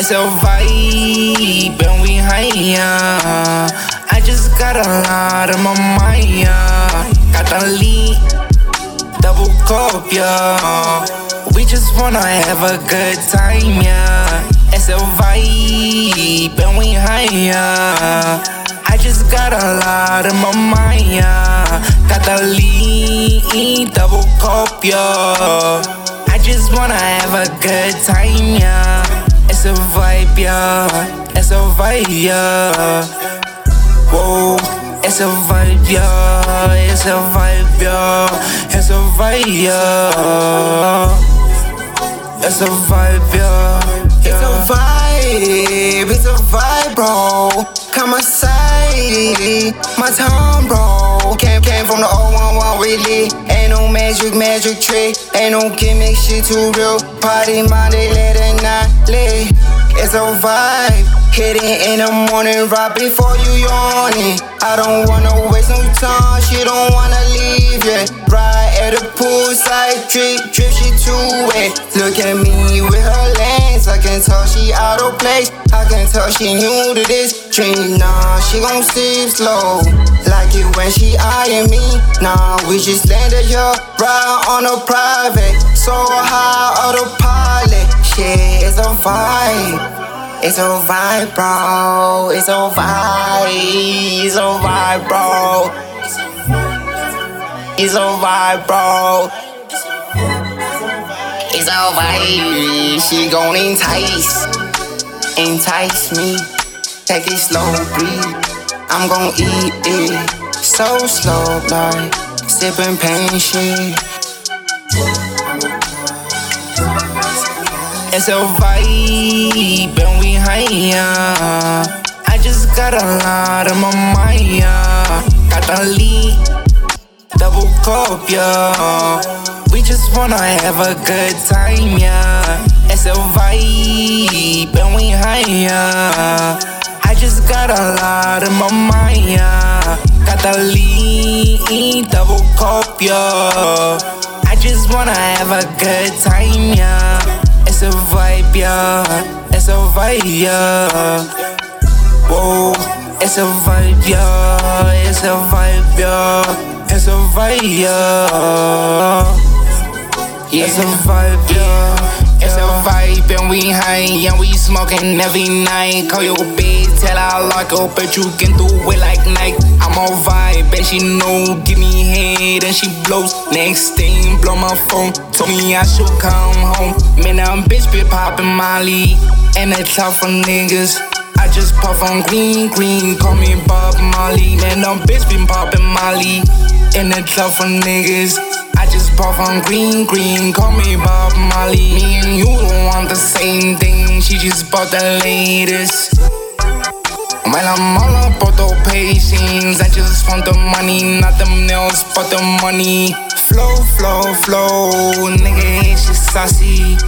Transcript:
It's a vibe and we higher. I just got a lot on my mind, yeah. Got the lead, double cup, yeah. We just wanna have a good time, yeah. It's a vibe and we higher. I just got a lot on my mind, yeah. Got the lead, double cup, yeah. I just wanna have a good time, yeah. It's a vibe, yeah. It's a vibe, yeah. Whoa, it's a vibe, yeah. It's a vibe, yeah. It's a vibe, yeah. It's a vibe, yeah. It's a vibe, it's a vibe, bro. Come aside, my time, bro. Came from the 011 really. Ain't no magic trick. Ain't no gimmick, shit too real. Party Monday, late at night, late. It's a vibe. Hit it in the morning, right before you yawning. I don't wanna waste no time, she don't wanna leave yet. Right at the poolside, drip, she too wet. Look at me with her lens, I can tell she out of place. I can tell she new to this dream. Nah, she gon' sleep slow, like it when she eyeing me. Nah, we just landed here, right on a private, so high autopilot. Shit, it's a vibe. It's a vibe, bro. It's a vibe. It's a vibe, bro. It's a vibe, bro. It's a vibe. She gon' entice me. Take it slow, breathe. I'm gon' eat it so slow, like sipping pain shit. It's a vibe and we higher. I just got a lot on my mind, yeah. Got the lead, double cup, yeah. We just wanna have a good time, yeah. It's a vibe and we higher. I just got a lot on my mind, yeah. Got the lead, double cup, yeah. I just wanna have a good time, yeah. It's a vibe, yeah. It's a vibe, yeah. Whoa, it's a vibe, yeah. It's a vibe, yeah. It's a vibe, yeah. It's a vibe, yeah. It's a vibe and we high and we smoking every night. Call your bitch, tell her I like her, but you can do it like Nike. I'm on vibe and she know, give me head and she blows. Next thing, blow my phone, told me I should come home. Man, I'm bitch be poppin' Molly and the top for niggas. I just puff on green, call me Bob Marley. Man, I'm bitch been poppin' Molly and the top for niggas. I just puff on green, call me Bob Marley. Me and you don't want the same thing, she just bought the latest. Well, I'm all about the patience, I just want the money, not them nails, but the money. Flow, nigga, it's just saucy.